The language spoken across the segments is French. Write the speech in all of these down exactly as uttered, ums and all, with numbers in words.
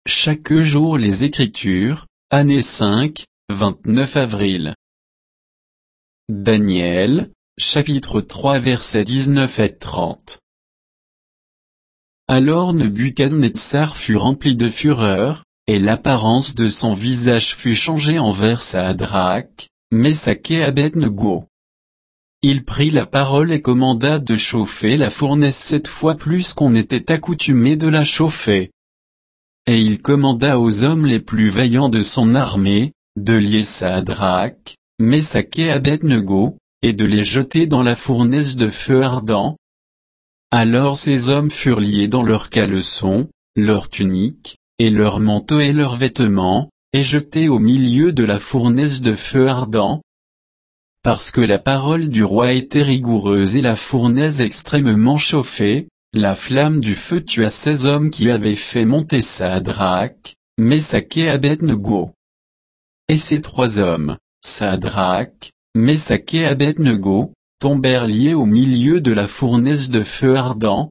chaque jour les Écritures, année cinq, vingt-neuf avril. Daniel, chapitre trois versets dix-neuf et trente. Alors Nebuchadnezzar fut rempli de fureur, et l'apparence de son visage fut changée envers Sadrach, Meshach et Abed-Nego. Il prit la parole et commanda de chauffer la fournaise sept fois plus qu'on était accoutumé de la chauffer. Et il commanda aux hommes les plus vaillants de son armée, de lier Sadrach, Meshach et Abed-Nego, et de les jeter dans la fournaise de feu ardent. Alors ces hommes furent liés dans leurs caleçons, leurs tuniques, et leurs manteaux et leurs vêtements, et jetés au milieu de la fournaise de feu ardent. Parce que la parole du roi était rigoureuse et la fournaise extrêmement chauffée, la flamme du feu tua ces hommes qui avaient fait monter Sadrach, Meshach et Abed-Nego. Et ces trois hommes, Sadrach, Meshach et Abed-Nego, tombèrent liés au milieu de la fournaise de feu ardent.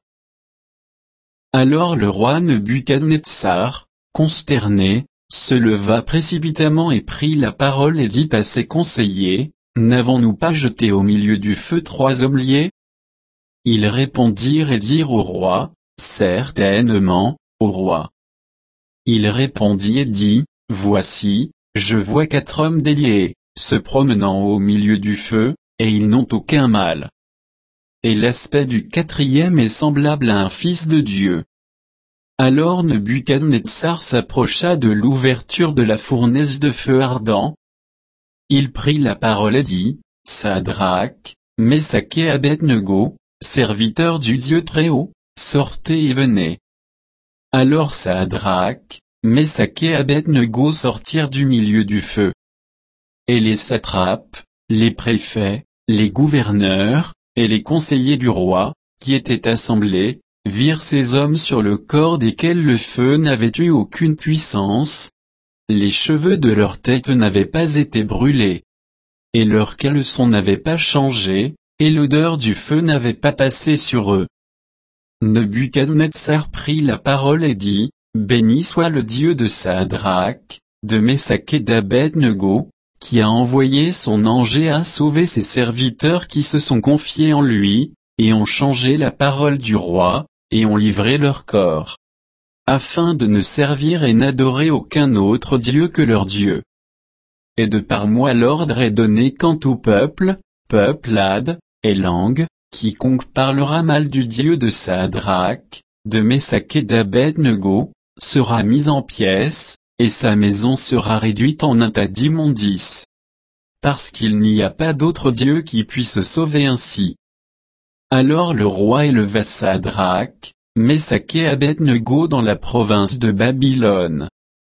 Alors le roi Nebuchadnezzar, consterné, se leva précipitamment et prit la parole et dit à ses conseillers, « N'avons-nous pas jeté au milieu du feu trois hommes liés ?» Ils répondirent et dirent au roi, « Certainement, ô roi. » Il répondit et dit, « Voici, je vois quatre hommes déliés, se promenant au milieu du feu, et ils n'ont aucun mal. Et l'aspect du quatrième est semblable à un fils de Dieu. » Alors Nebuchadnezzar s'approcha de l'ouverture de la fournaise de feu ardent. Il prit la parole et dit, « Sadrach, Meshach et Abed-Nego, serviteurs du Dieu Très-Haut, sortez et venez. » Alors Sadrach, Meshach et Abed-Nego sortirent du milieu du feu. Et les satrapes, les préfets, les gouverneurs, et les conseillers du roi, qui étaient assemblés, virent ces hommes sur le corps desquels le feu n'avait eu aucune puissance. Les cheveux de leur tête n'avaient pas été brûlés. Et leurs caleçons n'avaient pas changé, et l'odeur du feu n'avait pas passé sur eux. Nebuchadnezzar prit la parole et dit, « Béni soit le Dieu de Sadrach, de Meshach et d'Abed-Nego, qui a envoyé son ange et a sauvé ses serviteurs qui se sont confiés en lui, et ont changé la parole du roi, et ont livré leur corps, afin de ne servir et n'adorer aucun autre Dieu que leur Dieu. Et de par moi l'ordre est donné quant au peuple, peuplade, et langue, quiconque parlera mal du Dieu de Sadrach, de Meshach et d'Abed-Nego, sera mis en pièces, et sa maison sera réduite en un tas d'immondices. Parce qu'il n'y a pas d'autre Dieu qui puisse sauver ainsi. » Alors le roi éleva Sadrach, Meshach et Abed-Nego dans la province de Babylone.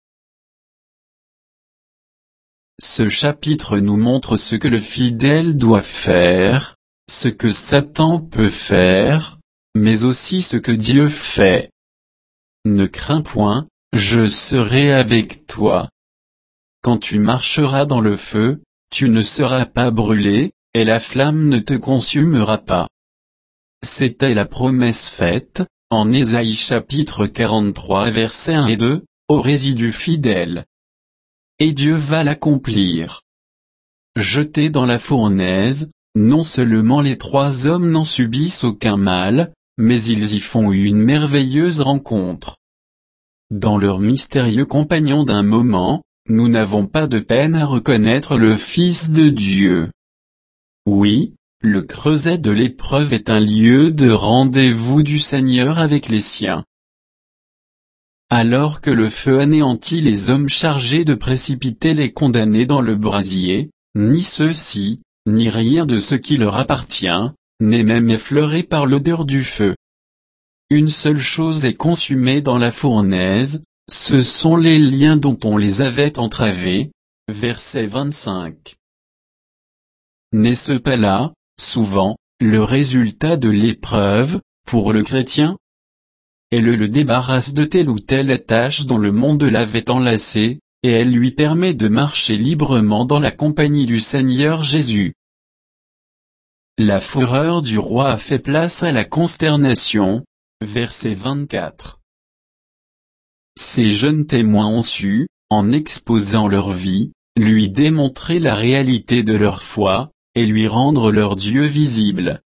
Ce chapitre nous montre ce que le fidèle doit faire, ce que Satan peut faire, mais aussi ce que Dieu fait. Ne crains point, je serai avec toi. Quand tu marcheras dans le feu, tu ne seras pas brûlé, et la flamme ne te consumera pas. C'était la promesse faite, en Ésaïe chapitre quarante-trois versets un et deux, au résidu fidèle. Et Dieu va l'accomplir. Jetés dans la fournaise, non seulement les trois hommes n'en subissent aucun mal, mais ils y font une merveilleuse rencontre. Dans leur mystérieux compagnon d'un moment, nous n'avons pas de peine à reconnaître le Fils de Dieu. Oui, le creuset de l'épreuve est un lieu de rendez-vous du Seigneur avec les siens. Alors que le feu anéantit les hommes chargés de précipiter les condamnés dans le brasier, ni ceux-ci, ni rien de ce qui leur appartient, n'est même effleuré par l'odeur du feu. Une seule chose est consumée dans la fournaise, ce sont les liens dont on les avait entravés. Verset vingt-cinq. N'est-ce pas là, souvent, le résultat de l'épreuve, pour le chrétien? Elle le débarrasse de telle ou telle tâche dont le monde l'avait enlacé, et elle lui permet de marcher librement dans la compagnie du Seigneur Jésus. La fureur du roi a fait place à la consternation. Verset vingt-quatre. Ces jeunes témoins ont su, en exposant leur vie, lui démontrer la réalité de leur foi, et lui rendre leur Dieu visible.